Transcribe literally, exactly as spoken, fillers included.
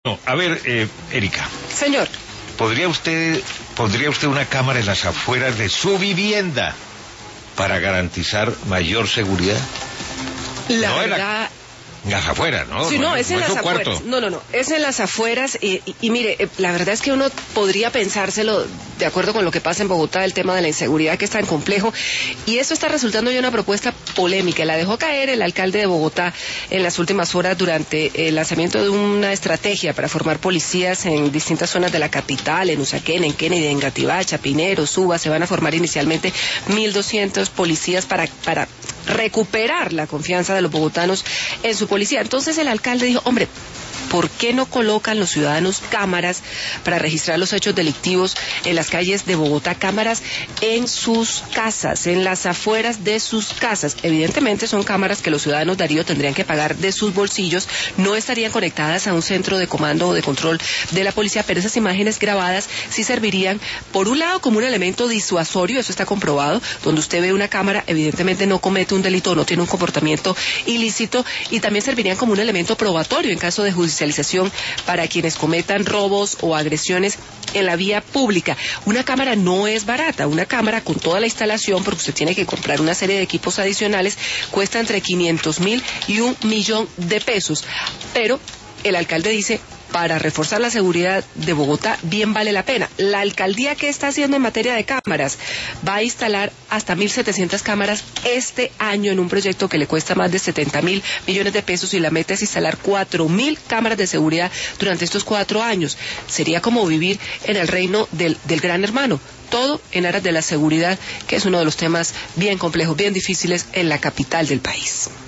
No, a ver, eh, Erika. Señor. ¿Podría usted, pondría usted una cámara en las afueras de su vivienda para garantizar mayor seguridad? La no verdad... En las afueras, ¿no? Sí, no, no es en no las es afueras. cuarto. No, no, no, es en las afueras y, y, y mire, eh, la verdad es que uno podría pensárselo de acuerdo con lo que pasa en Bogotá, el tema de la inseguridad que es tan complejo, y eso está resultando ya una propuesta polémica. La dejó caer el alcalde de Bogotá en las últimas horas durante el lanzamiento de una estrategia para formar policías en distintas zonas de la capital, en Usaquén, en Kennedy, en Engativá, Chapinero, Suba. Se van a formar inicialmente mil doscientos policías para, para recuperar la confianza de los bogotanos en su policía. Entonces el alcalde dijo, hombre, ¿por qué no colocan los ciudadanos cámaras para registrar los hechos delictivos en las calles de Bogotá? Cámaras en sus casas, en las afueras de sus casas. Evidentemente son cámaras que los ciudadanos, Darío, tendrían que pagar de sus bolsillos, no estarían conectadas a un centro de comando o de control de la policía, pero esas imágenes grabadas sí servirían, por un lado, como un elemento disuasorio, eso está comprobado, donde usted ve una cámara, evidentemente no comete un delito, no tiene un comportamiento ilícito, y también servirían como un elemento probatorio en caso de judicialización para quienes cometan robos o agresiones en la vía pública. Una cámara no es barata, una cámara con toda la instalación, porque usted tiene que comprar una serie de equipos adicionales, cuesta entre quinientos mil y un millón de pesos, pero el alcalde dice, para reforzar la seguridad de Bogotá, bien vale la pena. La alcaldía, ¿qué está haciendo en materia de cámaras? Va a instalar hasta mil setecientas cámaras este año en un proyecto que le cuesta más de setenta mil millones de pesos, y la meta es instalar cuatro mil cámaras de seguridad durante estos cuatro años. Sería como vivir en el reino del, del gran hermano. Todo en aras de la seguridad, que es uno de los temas bien complejos, bien difíciles en la capital del país.